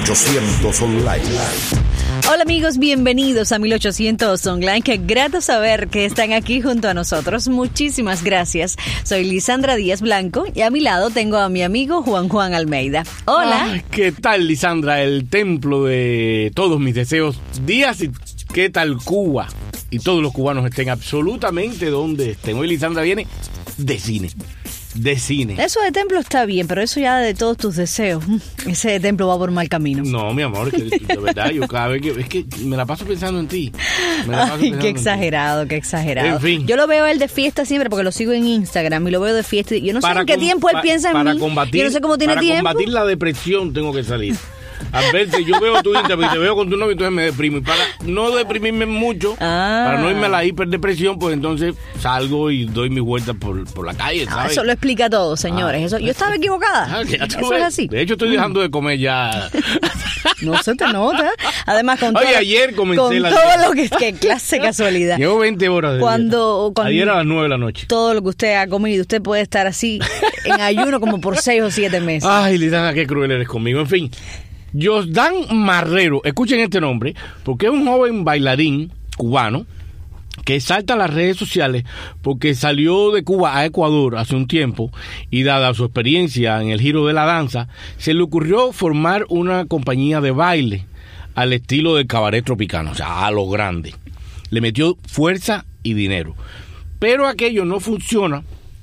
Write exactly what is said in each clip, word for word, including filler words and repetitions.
ochocientos Online. Hola amigos, bienvenidos a mil ochocientos Online. Qué grato saber que están aquí junto a nosotros. Muchísimas gracias. Soy Lisandra Díaz Blanco y a mi lado tengo a mi amigo Juan Juan Almeida. Hola. Ay, ¿qué tal, Lisandra? El templo de todos mis deseos. Díaz, y ¿qué tal Cuba? Y todos los cubanos estén absolutamente donde estén. Hoy Lisandra viene de cine. De cine. Eso de templo está bien, pero eso ya de todos tus deseos. Ese templo va por mal camino. No, mi amor, que, de verdad, yo cada vez que... Es que me la paso pensando en ti. Me la paso Ay, qué exagerado, qué exagerado. En fin. Yo lo veo él de fiesta siempre porque lo sigo en Instagram y lo veo de fiesta. Yo no sé para en qué com- tiempo él pa- piensa en para mí. Combatir, Yo no sé cómo tiene para tiempo. Para combatir la depresión tengo que salir. A verte, yo veo tu Instagram y te veo con tu novio, entonces me deprimo. Y para no deprimirme mucho, Ah. para no irme a la hiperdepresión, pues entonces salgo y doy mi vuelta por, por la calle, Ah, ¿sabes? eso lo explica todo, señores. Ah. Eso, yo estaba equivocada. Ah, que ya tú Eso ves. es así. De hecho, estoy dejando de comer ya. No se te nota. Además, con Oye, todo, ayer comencé con la todo dieta. lo que... Qué clase de casualidad. Llevo veinte horas de Cuando, dieta. cuando Ayer a las nueve de la noche. todo lo que usted ha comido, usted puede estar así en ayuno como por seis o siete meses. Ay, Liliana, qué cruel eres conmigo. En fin, Josdan Marrero, escuchen este nombre, porque es un joven bailarín cubano que salta a las redes sociales porque salió de Cuba a Ecuador hace un tiempo y dada su experiencia en el giro de la danza, se le ocurrió formar una compañía de baile al estilo del cabaret tropicano, o sea, a lo grande. Le metió fuerza y dinero. Pero aquello no funciona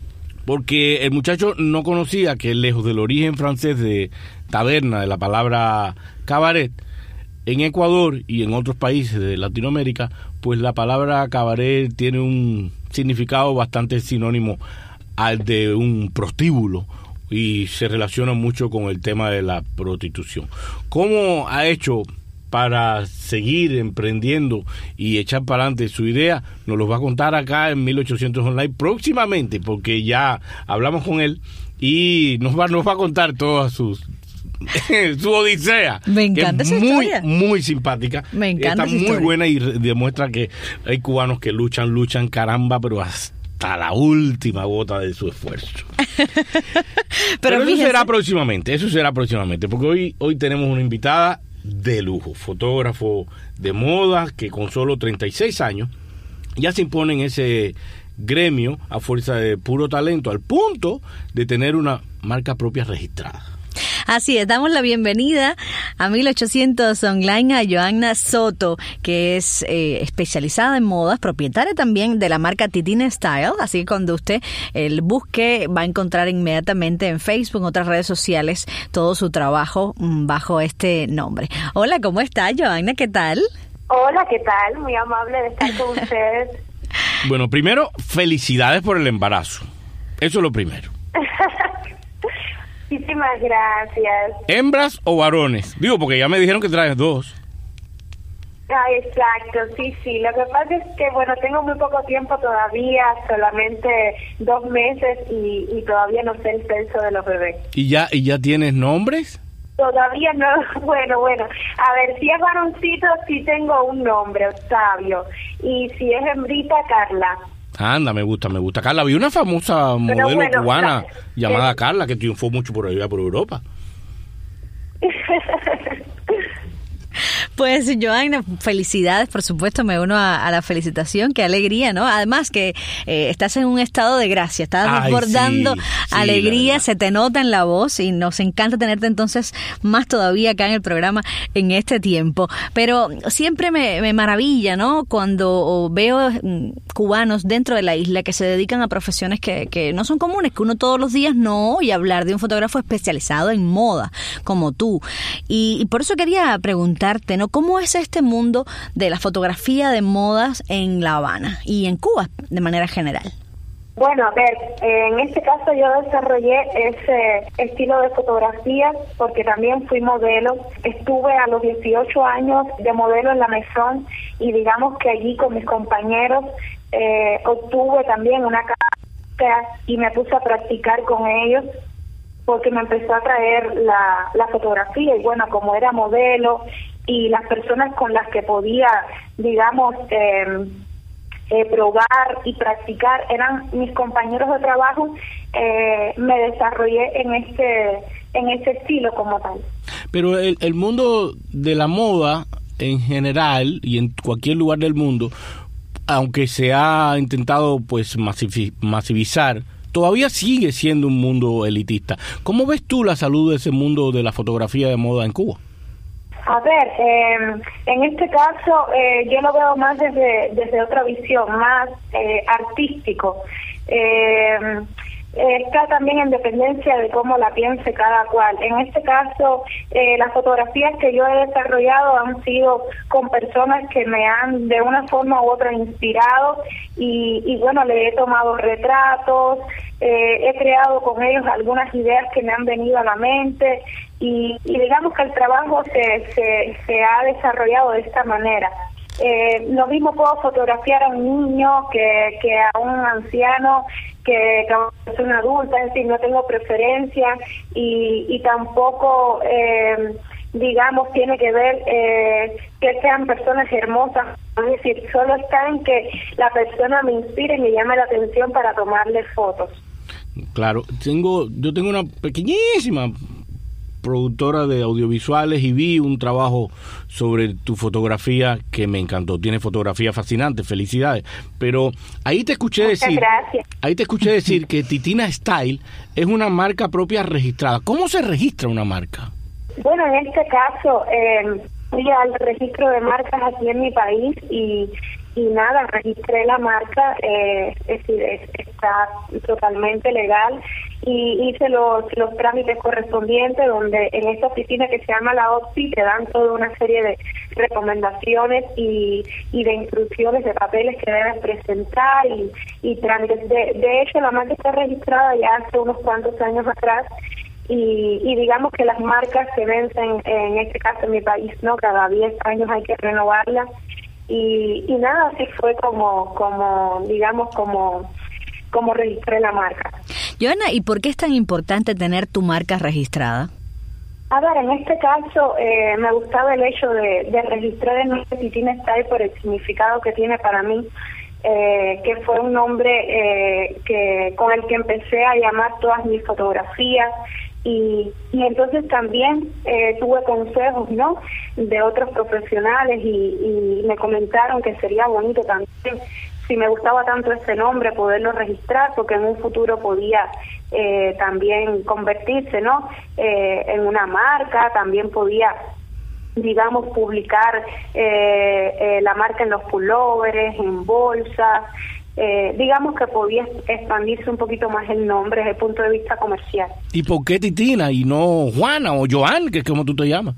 porque el muchacho no conocía que lejos del origen francés de taberna, de la palabra cabaret, en Ecuador y en otros países de Latinoamérica, pues la palabra cabaret tiene un significado bastante sinónimo al de un prostíbulo y se relaciona mucho con el tema de la prostitución. ¿Cómo ha hecho para seguir emprendiendo y echar para adelante su idea? Nos lo va a contar acá en mil ochocientos Online próximamente, porque ya hablamos con él y nos va, nos va a contar todas sus su odisea. Me encanta que es esa muy, historia. muy simpática. Me encanta Está esa muy historia. buena y re- demuestra que hay cubanos que luchan, luchan, caramba, pero hasta la última gota de su esfuerzo. Pero, Pero eso fíjense, será próximamente, eso será próximamente, porque hoy, hoy tenemos una invitada de lujo, fotógrafo de moda que con solo treinta y seis años ya se impone en ese gremio a fuerza de puro talento, al punto de tener una marca propia registrada. así es, damos la bienvenida a mil ochocientos Online a Joanna Soto, que es eh, especializada en modas, propietaria también de la marca Titina Style, así que cuando usted el busque va a encontrar inmediatamente en Facebook, en otras redes sociales, todo su trabajo mm, bajo este nombre. Hola, ¿cómo está Joanna? ¿Qué tal? Hola, ¿qué tal? Muy amable de estar con ustedes. Bueno, primero, felicidades por el embarazo. Eso es lo primero. Muchísimas gracias. ¿Hembras o varones? Digo, porque ya me dijeron que traes dos. Ah, exacto, sí, sí. Lo que pasa es que, bueno, tengo muy poco tiempo todavía, solamente dos meses y, y todavía no sé el sexo de los bebés. ¿Y ya, y ya tienes nombres? Todavía no, bueno, bueno. A ver, si es varoncito, sí tengo un nombre, Octavio. Y si es hembrita, Carla. Anda, me gusta, me gusta. Carla, vi una famosa Pero modelo bueno, cubana la- llamada eh. Carla que triunfó mucho por allá, por Europa. Pues, Joanna, felicidades, por supuesto, me uno a, a la felicitación, qué alegría, ¿no? Además que eh, estás en un estado de gracia, estás Ay, desbordando sí, sí, alegría, la verdad. se te nota en la voz y nos encanta tenerte entonces más todavía acá en el programa en este tiempo. Pero siempre me, me maravilla, ¿no? Cuando veo mm, cubanos dentro de la isla que se dedican a profesiones que, que no son comunes, que uno todos los días no oye hablar de un fotógrafo especializado en moda, como tú. Y, y por eso quería preguntarte, ¿no? ¿Cómo es este mundo de la fotografía de modas en La Habana y en Cuba de manera general? Bueno, a ver, en este caso yo desarrollé ese estilo de fotografía porque también fui modelo. Estuve a los dieciocho años de modelo en la Maison y digamos que allí con mis compañeros eh, obtuve también una cámara y me puse a practicar con ellos porque me empezó a traer la, la fotografía y bueno, como era modelo y las personas con las que podía, digamos, eh, Eh, probar y practicar eran mis compañeros de trabajo, eh, me desarrollé en este en este estilo como tal. Pero el, el mundo de la moda en general y en cualquier lugar del mundo, aunque se ha intentado pues masivi- masivizar, todavía sigue siendo un mundo elitista. ¿Cómo ves tú la salud de ese mundo de la fotografía de moda en Cuba? A ver, eh, en este caso eh, yo lo veo más desde, desde otra visión, más eh, artístico. Eh, Está también en dependencia de cómo la piense cada cual. En este caso, eh, las fotografías que yo he desarrollado han sido con personas que me han de una forma u otra inspirado y, y bueno, le he tomado retratos, eh, he creado con ellos algunas ideas que me han venido a la mente y, y digamos que el trabajo se, se, se ha desarrollado de esta manera. Eh, lo mismo puedo fotografiar a un niño que, que a un anciano, que, que a una persona adulta, es decir, no tengo preferencia y, y tampoco, eh, digamos, tiene que ver eh, que sean personas hermosas, es decir, solo está en que la persona me inspire y me llame la atención para tomarle fotos. Claro, tengo, yo tengo una pequeñísima productora de audiovisuales y vi un trabajo sobre tu fotografía que me encantó. Tiene fotografía fascinante, felicidades. Pero ahí te escuché Muchas decir, gracias. ahí te escuché decir que Titina Style es una marca propia registrada. ¿Cómo se registra una marca? Bueno, en este caso, eh, fui al registro de marcas aquí en mi país y y nada, registré la marca, eh, es decir, es, está totalmente legal y hice los los trámites correspondientes donde en esta oficina que se llama la O T S I te dan toda una serie de recomendaciones y, y de instrucciones de papeles que debes presentar y, y trámites. De, de hecho, la marca está registrada ya hace unos cuantos años atrás y, y digamos que las marcas se vencen, en este caso en mi país, no, cada diez años hay que renovarlas. Y, y nada, así fue como, como digamos, como, como registré la marca. Johanna, ¿y por qué es tan importante tener tu marca registrada? A ver, en este caso eh, me gustaba el hecho de, de registrar el nombre Titina Style por el significado que tiene para mí, eh, que fue un nombre eh, que con el que empecé a llamar todas mis fotografías. Y, y entonces también eh, tuve consejos, ¿no?, de otros profesionales y, y me comentaron que sería bonito también, si me gustaba tanto ese nombre, poderlo registrar, porque en un futuro podía eh, también convertirse, ¿no?, eh, en una marca, también podía, digamos, publicar eh, eh, la marca en los pullovers, en bolsas. Eh, digamos que podía expandirse un poquito más el nombre desde el punto de vista comercial. ¿Y por qué Titina y no Juana o Joan, que es como tú te llamas?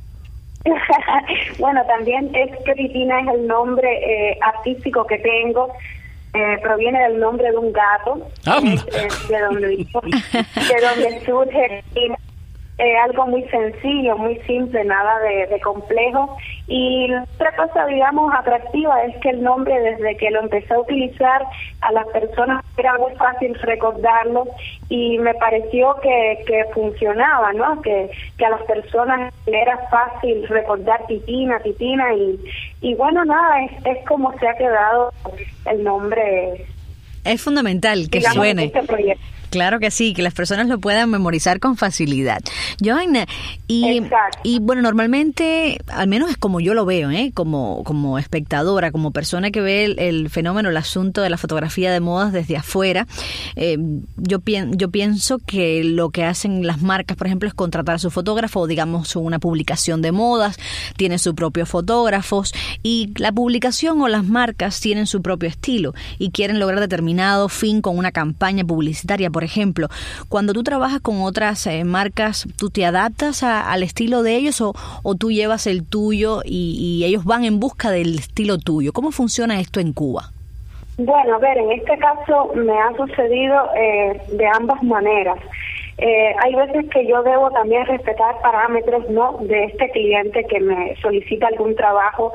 Bueno, también es que Titina es el nombre eh, artístico que tengo, eh, proviene del nombre de un gato, ah, es, es de donde de donde surge Titina. Eh, algo muy sencillo, muy simple, nada de, de complejo. Y la otra cosa, digamos, atractiva es que el nombre, desde que lo empecé a utilizar, a las personas era muy fácil recordarlo y me pareció que, que funcionaba, ¿no? Que, que a las personas le era fácil recordar Titina, Titina y, y bueno, nada, es, es como se ha quedado el nombre. Es fundamental que digamos, suene. Este proyecto. Claro que sí, que las personas lo puedan memorizar con facilidad. Johanna, y, y bueno, normalmente, al menos es como yo lo veo, ¿eh? como, como espectadora, como persona que ve el, el fenómeno, el asunto de la fotografía de modas desde afuera, eh, yo, pien, yo pienso que lo que hacen las marcas, por ejemplo, es contratar a su fotógrafo, o digamos una publicación de modas, tiene sus propios fotógrafos, y la publicación o las marcas tienen su propio estilo y quieren lograr determinado fin con una campaña publicitaria. Por ejemplo, cuando tú trabajas con otras eh, marcas, ¿tú te adaptas a, al estilo de ellos o, o tú llevas el tuyo y, y ellos van en busca del estilo tuyo? ¿Cómo funciona esto en Cuba? Bueno, a ver, en este caso me ha sucedido eh, de ambas maneras. Eh, hay veces que yo debo también respetar parámetros, ¿no?, de este cliente que me solicita algún trabajo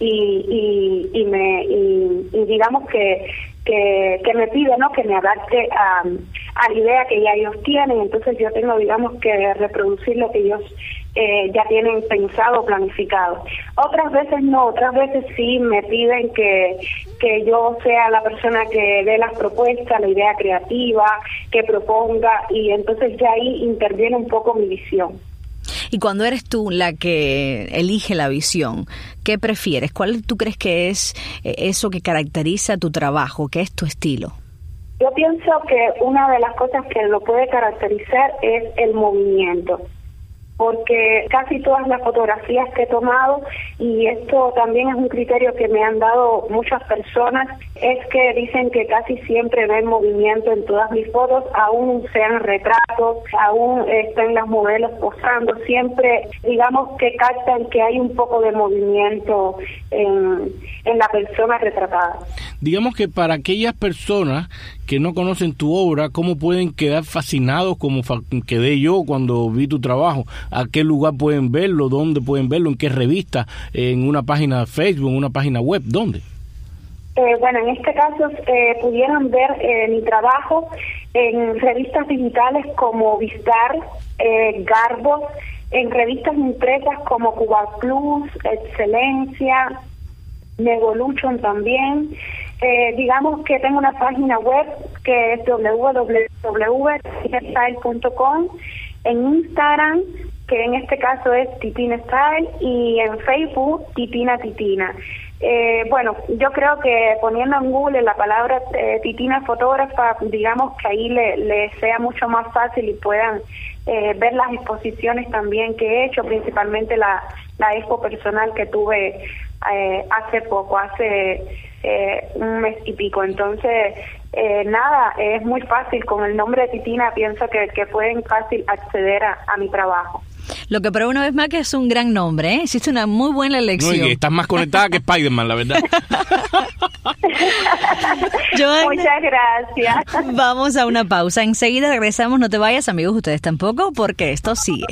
y, y, y me y, y digamos que que, que me pide, ¿no?, que me adapte a, a la idea que ya ellos tienen. Entonces yo tengo, digamos, que reproducir lo que ellos eh, ya tienen pensado, planificado. Otras veces no, otras veces sí me piden que, que yo sea la persona que dé las propuestas, la idea creativa, que proponga, y entonces ya ahí interviene un poco mi visión. Y cuando eres tú la que elige la visión, ¿qué prefieres? ¿Cuál tú crees que es eso que caracteriza tu trabajo? ¿Qué es tu estilo? Yo pienso que una de las cosas que lo puede caracterizar es el movimiento, porque casi todas las fotografías que he tomado, y esto también es un criterio que me han dado muchas personas, es que dicen que casi siempre ven movimiento en todas mis fotos, aún sean retratos, aún estén las modelos posando, siempre digamos que captan que hay un poco de movimiento en, en la persona retratada. Digamos que para aquellas personas que no conocen tu obra, ¿cómo pueden quedar fascinados como fa- quedé yo cuando vi tu trabajo? ¿A qué lugar pueden verlo? ¿Dónde pueden verlo? ¿En qué revista? ¿En una página de Facebook? ¿En una página web? ¿Dónde? Eh, bueno, en este caso eh, pudieran ver eh, mi trabajo en revistas digitales como Vistar, eh, Garbo, en revistas impresas como Cuba Plus, Excelencia, Negolution también. Eh, digamos que tengo una página web que es doble u doble u doble u punto titina style punto com, en Instagram, que en este caso es Titina Style, y en Facebook Titina Titina. Eh, bueno, yo creo que poniendo en Google la palabra eh, Titina fotógrafa, digamos que ahí le, le sea mucho más fácil y puedan eh, ver las exposiciones también que he hecho, principalmente la, la expo personal que tuve eh, hace poco, hace eh, un mes y pico. Entonces, eh, nada, es muy fácil. Con el nombre de Titina pienso que, que pueden fácil acceder a, a mi trabajo. Lo que prueba una vez más que es un gran nombre, ¿eh? Hiciste una muy buena elección. No, y estás más conectada que Spider-Man, la verdad. Johanna, muchas gracias. Vamos a una pausa. Enseguida regresamos. No te vayas, amigos, ustedes tampoco, porque esto sigue.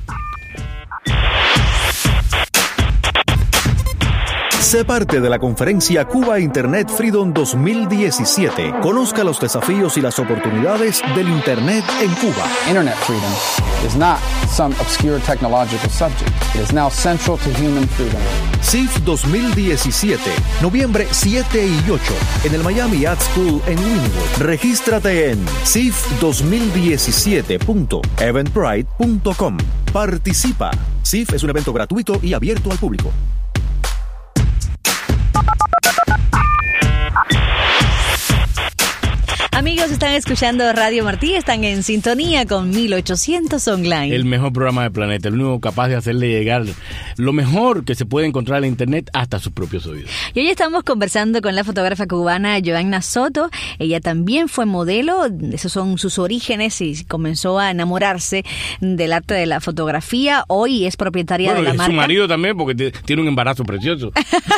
Sé parte de la conferencia Cuba Internet Freedom dos mil diecisiete. Conozca los desafíos y las oportunidades del Internet en Cuba. Internet freedom is not some obscure technological subject. It is now central to human freedom. C I F dos mil diecisiete, noviembre siete y ocho, en el Miami Art School en Wynwood. Regístrate en C I F dos mil diecisiete punto eventbrite punto com. Participa. C I F es un evento gratuito y abierto al público. Amigos, están escuchando Radio Martí, están en sintonía con mil ochocientos Online. El mejor programa del planeta, el único capaz de hacerle llegar lo mejor que se puede encontrar en Internet hasta sus propios oídos. Y hoy estamos conversando con la fotógrafa cubana Johanna Soto. Ella también fue modelo, esos son sus orígenes, y comenzó a enamorarse del arte de la fotografía. Hoy es propietaria bueno, de la marca. Su marido también, porque tiene un embarazo precioso.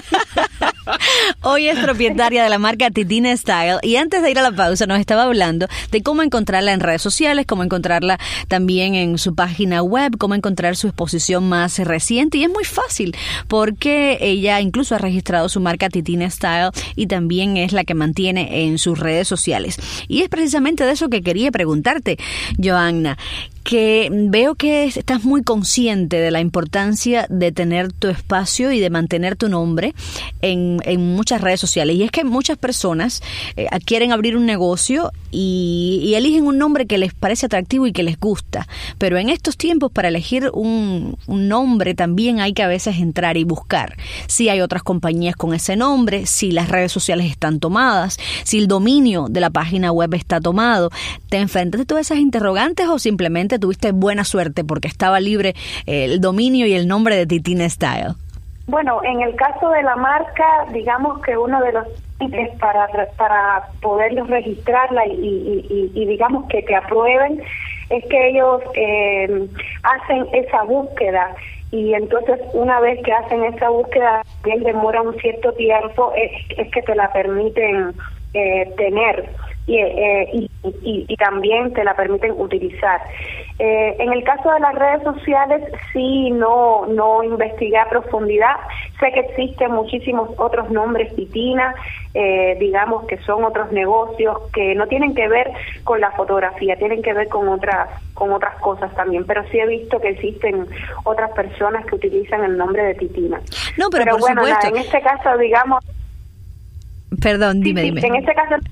Hoy es propietaria de la marca Titina Style, y antes de ir a la pausa nos estaba hablando de cómo encontrarla en redes sociales, cómo encontrarla también en su página web, cómo encontrar su exposición más reciente, y es muy fácil porque ella incluso ha registrado su marca Titina Style y también es la que mantiene en sus redes sociales. Y es precisamente de eso que quería preguntarte, Johanna, que veo que estás muy consciente de la importancia de tener tu espacio y de mantener tu nombre en, en muchas redes sociales. Y es que muchas personas eh, quieren abrir un negocio y, y eligen un nombre que les parece atractivo y que les gusta. Pero en estos tiempos, para elegir un, un nombre, también hay que a veces entrar y buscar si hay otras compañías con ese nombre, si las redes sociales están tomadas, si el dominio de la página web está tomado. ¿Te enfrentaste a todas esas interrogantes o simplemente tuviste buena suerte porque estaba libre el dominio y el nombre de Titina Style? Bueno, en el caso de la marca, digamos que uno de los es para para poderlos registrarla y, y, y, y digamos que te aprueben es que ellos eh, hacen esa búsqueda, y entonces una vez que hacen esa búsqueda bien demora un cierto tiempo, es, es que te la permiten eh, tener. Y, eh, y, y, y también te la permiten utilizar. Eh, en el caso de las redes sociales, sí, no no investigué a profundidad. Sé que existen muchísimos otros nombres Titina, eh, digamos que son otros negocios que no tienen que ver con la fotografía, tienen que ver con otras con otras cosas también. Pero sí he visto que existen otras personas que utilizan el nombre de Titina. No, pero, pero por bueno, supuesto. Nada, en este caso, digamos. Perdón, dime, sí, dime. Sí, en este caso.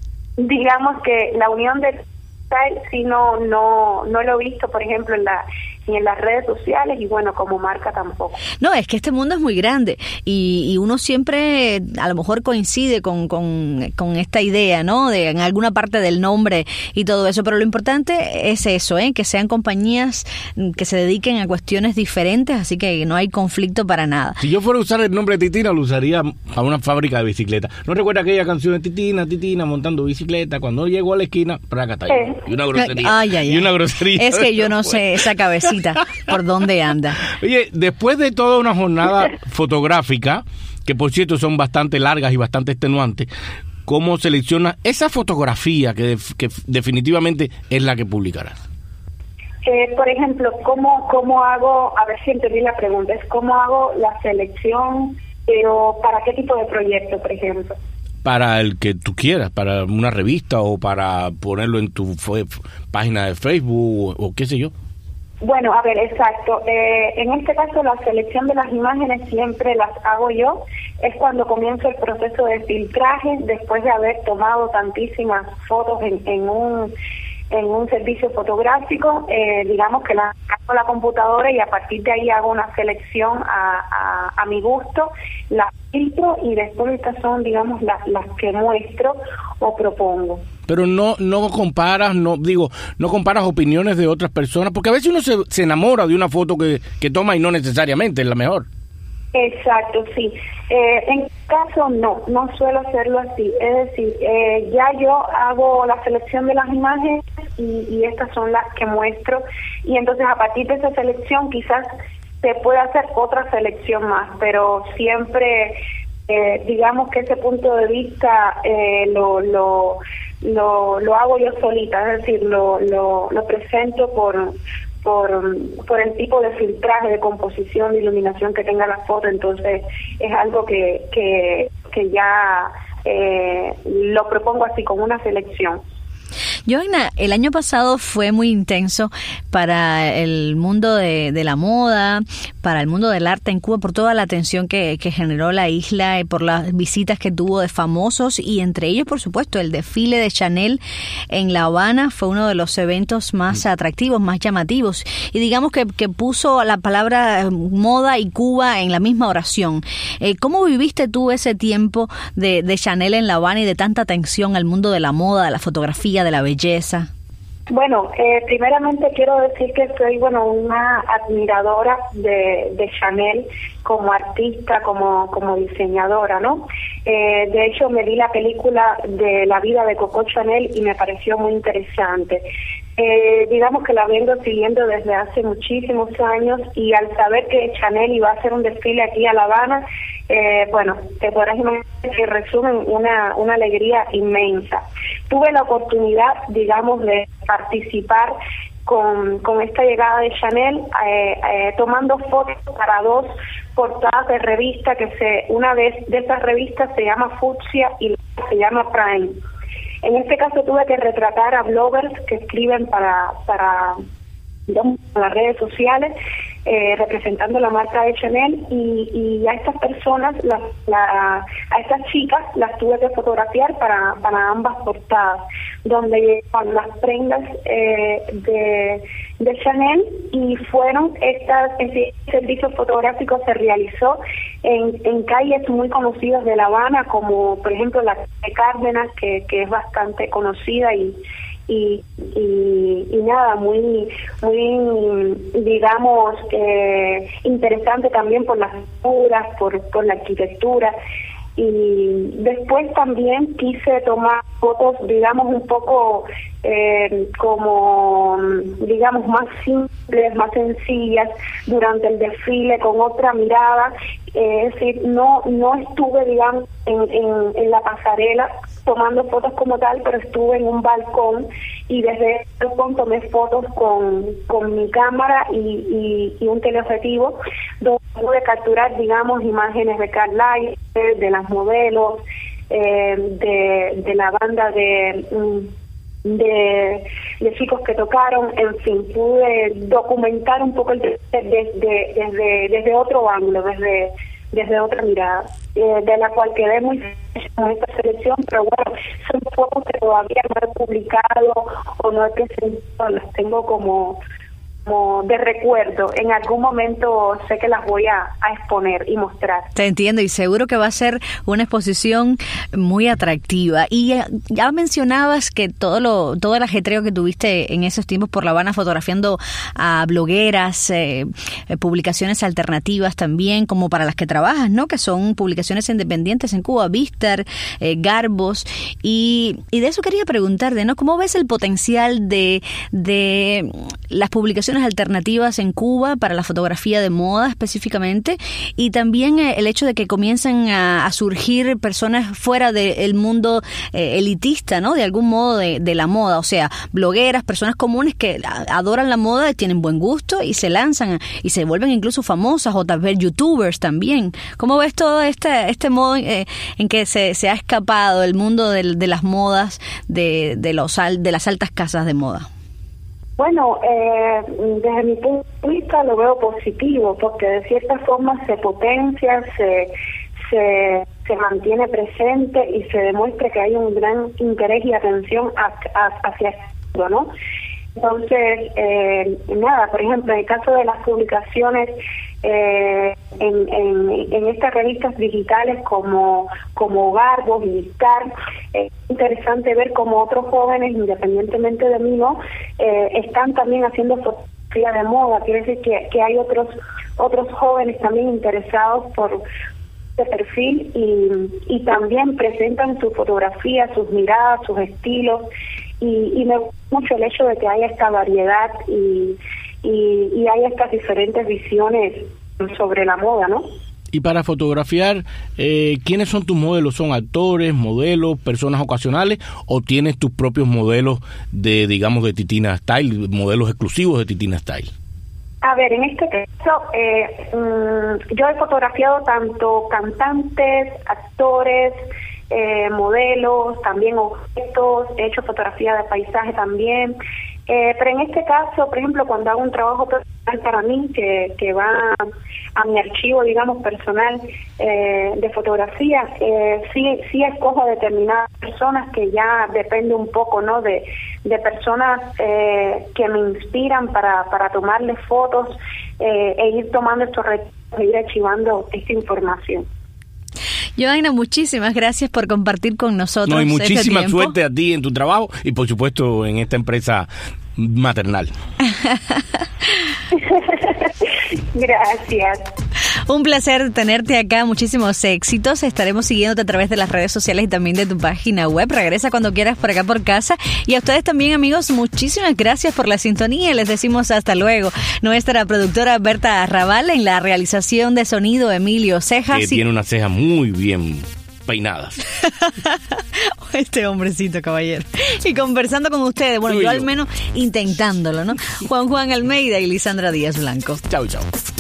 Digamos que la unión de Style sí no no no lo he visto, por ejemplo, en la ni en las redes sociales y bueno, como marca tampoco. No, es que este mundo es muy grande y, y uno siempre a lo mejor coincide con, con, con esta idea, ¿no? De en alguna parte del nombre y todo eso, pero lo importante es eso, ¿eh? Que sean compañías que se dediquen a cuestiones diferentes, así que no hay conflicto para nada. Si yo fuera a usar el nombre de Titina, lo usaría para una fábrica de bicicletas. ¿No recuerda aquella canción de Titina, Titina, montando bicicleta? Cuando llego a la esquina, prácata, Eh. y una grosería. Ay, ay, ay. Y una grosería. Es que yo no sé esa cabecita por dónde anda. Oye, después de toda una jornada fotográfica, que por cierto son bastante largas y bastante extenuantes, ¿cómo selecciona esa fotografía que, def- que definitivamente es la que publicarás? Eh, por ejemplo, ¿cómo, ¿cómo hago, a ver si entendí la pregunta, es cómo hago la selección, pero para qué tipo de proyecto, por ejemplo? Para el que tú quieras, para una revista o para ponerlo en tu fue, página de Facebook o, o qué sé yo. Bueno, a ver, exacto. Eh, en este caso, la selección de las imágenes siempre las hago yo. Es cuando comienzo el proceso de filtraje, después de haber tomado tantísimas fotos en, en un en un servicio fotográfico, eh, digamos que la hago a la computadora y a partir de ahí hago una selección a, a, a mi gusto, las filtro y después estas son, digamos, las, las que muestro o propongo. Pero no no comparas, no digo, no comparas opiniones de otras personas, porque a veces uno se, se enamora de una foto que, que toma y no necesariamente es la mejor. Exacto, sí. Eh, en caso no, no suelo hacerlo así. Es decir, eh, ya yo hago la selección de las imágenes y, y estas son las que muestro. Y entonces a partir de esa selección quizás se puede hacer otra selección más, pero siempre, eh, digamos que ese punto de vista eh, lo, lo, lo, lo hago yo solita, es decir, lo, lo, lo presento por... Por, por el tipo de filtraje, de composición, de iluminación que tenga la foto, entonces es algo que, que, que ya eh, lo propongo así, con una selección. Johanna, el año pasado fue muy intenso para el mundo de, de la moda, para el mundo del arte en Cuba, por toda la atención que, que generó la isla y por las visitas que tuvo de famosos, y entre ellos, por supuesto, el desfile de Chanel en La Habana fue uno de los eventos más atractivos, más llamativos, y digamos que, que puso la palabra moda y Cuba en la misma oración. Eh, ¿Cómo viviste tú ese tiempo de, de Chanel en La Habana y de tanta atención al mundo de la moda, de la fotografía, de la belleza? Bueno, eh, primeramente quiero decir que soy, bueno, una admiradora de, de Chanel como artista, como como diseñadora, ¿no? Eh, de hecho, me vi la película de la vida de Coco Chanel y me pareció muy interesante. Eh, digamos que la vengo siguiendo desde hace muchísimos años, y al saber que Chanel iba a hacer un desfile aquí a La Habana, eh, bueno, te podrás imaginar que resumen una, una alegría inmensa. Tuve la oportunidad, digamos, de participar con, con esta llegada de Chanel, eh, eh, tomando fotos para dos portadas de revista, que se una vez de esas revistas se llama Fucsia y la se llama Prime. En este caso tuve que retratar a bloggers que escriben para, para digamos, las redes sociales, eh, representando la marca de Chanel, y, y a estas personas, la, la, a estas chicas las tuve que fotografiar para, para ambas portadas, donde llevan las prendas eh, de, de Chanel, y fueron estas, ese servicio fotográfico se realizó en, en calles muy conocidas de La Habana, como por ejemplo la de Cárdenas, que, que es bastante conocida, y Y, y, y nada, muy, muy digamos, eh, interesante también por las figuras, por, por la arquitectura. Y después también quise tomar fotos, digamos, un poco eh, como, digamos, más simples, más sencillas durante el desfile, con otra mirada. Eh, es decir, no no estuve, digamos, en, en, en la pasarela tomando fotos como tal, pero estuve en un balcón, y desde el balcón tomé fotos con, con mi cámara y, y, y un teleobjetivo, donde pude capturar, digamos, imágenes de Karl Lagerfeld, de las modelos, eh, de, de la banda de, de de chicos que tocaron, en fin, pude documentar un poco el desde, desde, desde otro ángulo, desde desde otra mirada, eh, de la cual quedé muy feliz con esta selección, pero bueno, son fotos que todavía no he publicado o no he presentado, las tengo como como de recuerdo. En algún momento sé que las voy a, a exponer y mostrar. Te entiendo, y seguro que va a ser una exposición muy atractiva. Y ya, ya mencionabas que todo lo todo el ajetreo que tuviste en esos tiempos por La Habana fotografiando a blogueras, eh, eh, publicaciones alternativas también, como para las que trabajas, ¿no? Que son publicaciones independientes en Cuba, Vistar, eh, Garbos, y, y de eso quería preguntarte, ¿no? ¿Cómo ves el potencial de, de las publicaciones alternativas en Cuba para la fotografía de moda específicamente, y también eh, el hecho de que comiencen a, a surgir personas fuera del mundo eh, elitista, ¿no? De algún modo de, de la moda, o sea, blogueras, personas comunes que adoran la moda, tienen buen gusto y se lanzan y se vuelven incluso famosas, o tal vez youtubers también. ¿Cómo ves todo este este modo eh, en que se, se ha escapado el mundo de, de las modas, de, de, los, de las altas casas de moda? Bueno, eh, desde mi punto de vista lo veo positivo, porque de cierta forma se potencia, se, se, se mantiene presente y se demuestra que hay un gran interés y atención hacia esto, ¿no? Entonces, eh, nada, por ejemplo, en el caso de las publicaciones eh, en, en, en estas revistas digitales como, como Garbos y Vistar, es interesante ver cómo otros jóvenes, independientemente de mí, ¿no? Eh, están también haciendo fotografía de moda. Quiere decir que, que hay otros otros jóvenes también interesados por este perfil y, y también presentan su fotografía, sus miradas, sus estilos. Y, y me gusta mucho el hecho de que haya esta variedad y, y, y haya estas diferentes visiones sobre la moda, ¿no? Y para fotografiar, eh, ¿quiénes son tus modelos? ¿Son actores, modelos, personas ocasionales, o tienes tus propios modelos de, digamos, de Titina Style, modelos exclusivos de Titina Style? A ver, en este caso, eh, mmm, yo he fotografiado tanto cantantes, actores, Eh, modelos, también objetos, he hecho fotografía de paisaje también, eh, pero en este caso, por ejemplo, cuando hago un trabajo personal para mí, que, que va a, a mi archivo, digamos, personal eh, de fotografía, eh, sí sí escojo determinadas personas, que ya depende un poco, ¿no?, de, de personas eh, que me inspiran para, para tomarles fotos eh, e ir tomando estos retratos e ir archivando esta información. Joanna, muchísimas gracias por compartir con nosotros. No, y muchísima este suerte a ti en tu trabajo y por supuesto en esta empresa maternal. Gracias. Un placer tenerte acá, muchísimos éxitos. Estaremos siguiéndote a través de las redes sociales y también de tu página web. Regresa cuando quieras por acá por casa. Y a ustedes también, amigos, muchísimas gracias por la sintonía. Les decimos hasta luego. Nuestra productora Berta Arrabal, en la realización de sonido Emilio Cejas. Que y... tiene una ceja muy bien peinadas. Este hombrecito, caballero. Y conversando con ustedes, bueno, yo al menos intentándolo, ¿no? Juan Juan Almeida y Lisandra Díaz Blanco. Chau, chau.